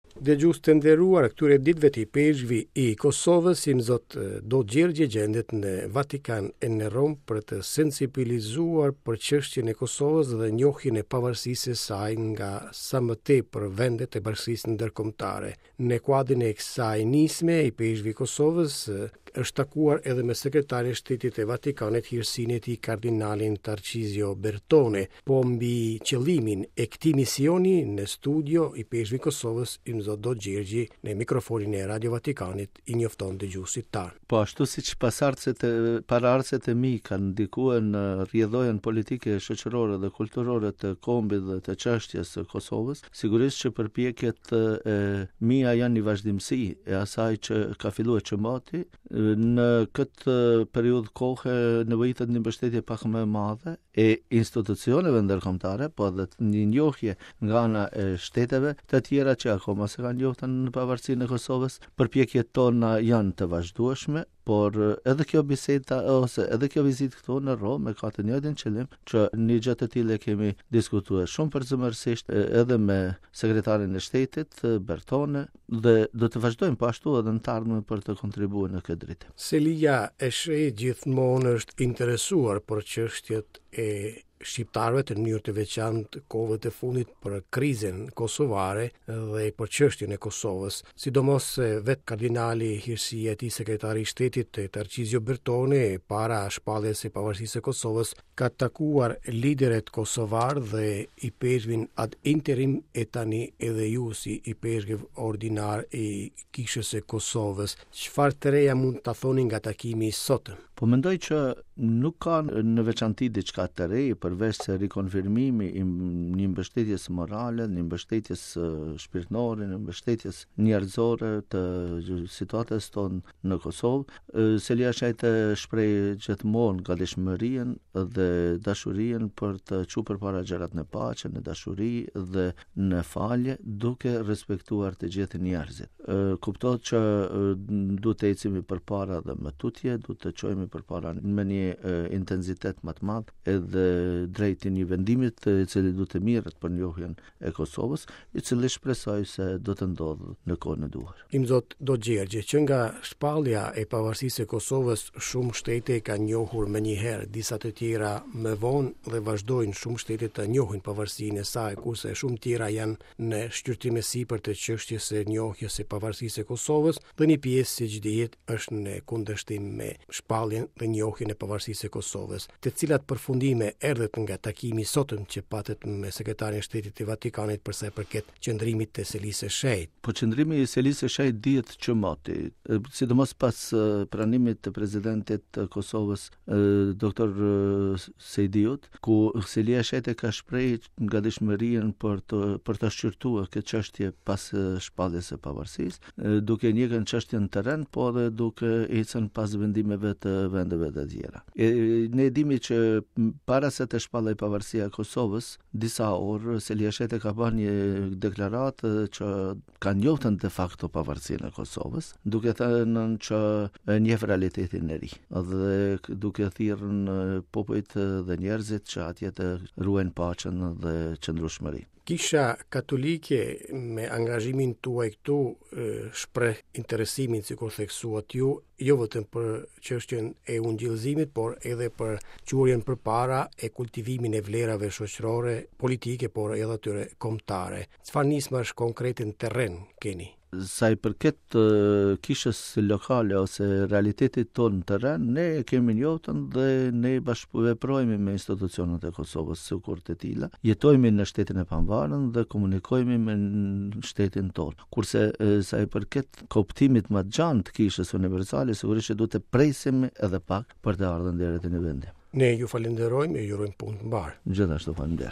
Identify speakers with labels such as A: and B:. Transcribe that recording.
A: Dëgjues të nderuar, këtyre ditëve të peshqvi i Kosovës, si zot Do Gjergje gjendet në Vatikan e në Rom për të sensibilizuar për çështjen e Kosovës dhe njohjen e pavarësisë së saj nga sa më tepër vendet e bashkisë ndërkombëtare. Në kuadrin e kësaj nisme, i peshqvi i Kosovës është takuar edhe me sekretarin e shtetit e Vatikanit Hirsin e tij kardinalin Tarcisio Bertone, po mbi qëllimin e këtij misioni në studio i peshqvi i Kosovës zot Do Gjergji në mikrofonin e Radio Vatikanit i njofton dëgjuesit tan.
B: Po ashtu siç paraardhësit e mi kanë ndikuar në rrjedhojën politike, shoqërore dhe kulturore të kombit dhe të çështjes së Kosovës, sigurisht që përpjekjet e mia janë një vazhdimsi e asaj që ka filluar çmati. Në këtë periudhë kohe nevojitet një mbështetje pak më e madhe e institucioneve ndërkombëtare, po edhe një njohje nga ana e shteteve të tjera që akoma se kanë njohur në pavarësinë e Kosovës. Përpjekjet tona janë të vazhdueshme, por edhe kjo biseda ose edhe kjo vizitë këtu në Rom ka të njëjtin qëllim, që një gjë të tillë kemi diskutuar shumë përzemërsisht edhe me sekretarin e shtetit Bertone dhe do të vazhdojmë po ashtu edhe në të ardhmen për të kontribuar në këtë drejtim.
A: Selia e Shehit gjithmonë është interesuar për çështjet e shqiptarëve të mënyrë të veçantë kohëve të fundit për krizën kosovare dhe për çështjen e Kosovës, sidomos vetë kardinali Hirsi e tij sekretari i shtetit Tarcisio Bertone para shpalljes së pavarësisë së Kosovës ka takuar liderët kosovar dhe i peshqvin ad interim e tani edhe ju si i peshqv ordinar i kishës së Kosovës. Çfarë të reja mund ta thoni nga takimi i sotëm?
B: Po mendoj që nuk ka në veçanti diçka të re, përveç se rikonfirmimi i një mbështetjes morale, një mbështetjes shpirtërore, një mbështetjes njerëzore të situatës tonë në Kosovë. Selia Shehit shpreh gjithmonë gatishmërinë dhe dashurinë për të çuar përpara gjërat në paqe, në dashuri dhe në falje, duke respektuar të gjithë njerëzit. Kuptohet që duhet të ecim përpara dhe me tutje, duhet të çojmë përpara me një intensitet më të madh edhe drejt një vendimit i cili do të mirret për njohjen e Kosovës, i cili shpresoj se do të ndodhë në kohën e duhur.
A: Zot Do Gjergje, që nga shpallja e pavarësisë së Kosovës shumë shtete kanë njohur më një herë, disa të tjera më vonë dhe vazhdojnë shumë shtete të njohin pavarësinë e saj, kurse shumë tjera janë në shqyrtim e sipër të çështjes së njohjes së pavarësisë së Kosovës, dhe një pjesë siç dihet është në kundërshtim me shpalljen dhe njohjen e pavarësisë së Kosovës. Të cilat përfundime erdhët nga takimi sotëm që patet me sekretarin e shtetit të Vatikanit për sa i përket qëndrimit të Selisë së Shehit?
B: Po qëndrimi i Selisë së Shehit dihet çmati, sidomos pas pranimit të presidentit të Kosovës doktor Sejdiut, ku Selia e Shehit ka shprehur gatishmërinë për të shqyrtuar këtë çështje pas shpalljes së pavarësisë, duke njëkën çështjen në terren, po edhe duke ecën pas vendimeve të vendeve të tjera. Ne dimi që para se të shpallej pavarësia e Kosovës, disa orë Selia e Shehit ka bërë një deklaratë që ka njohur de facto pavarësinë e Kosovës, duke thënë që njeh realitetin e ri dhe duke thirrur popujt dhe njerëzit që atje të ruajnë paqen dhe qëndrueshmërinë.
A: Kisha katolike me angazhimin tuaj këtu shpreh interesimin, sikur theksuat ju, jo vetëm për çështjen e ungjillëzimit, por edhe për quarjen përpara e kultivimin e vlerave shoqërore, politike, por edhe atyre kombëtare. Çfarë nismash konkrete në terren keni?
B: Sa i përket kishës lokale ose realitetit tonë në terren, ne kemi njohur dhe ne bashkëveprojmë me institucionet e Kosovës sikur të tilla. Jetojmë në shtetin e pavarur dhe komunikojmë me shtetin tonë. Kurse sa i përket koptimit më të gjatë të kishës universale, sigurisht që duhet të presim edhe pak për të ardhur deri te në vendim.
A: Ne ju falenderojmë e ju urojmë punë të mbar.
B: Gjithashtu faleminderit.